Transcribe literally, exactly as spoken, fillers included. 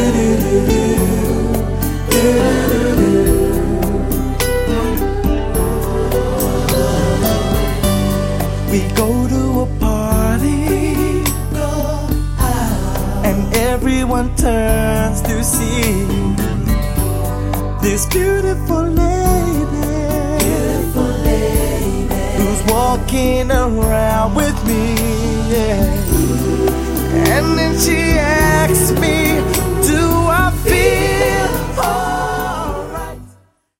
We go to a party, and everyone turns to see this beautiful lady, beautiful lady who's walking around with me.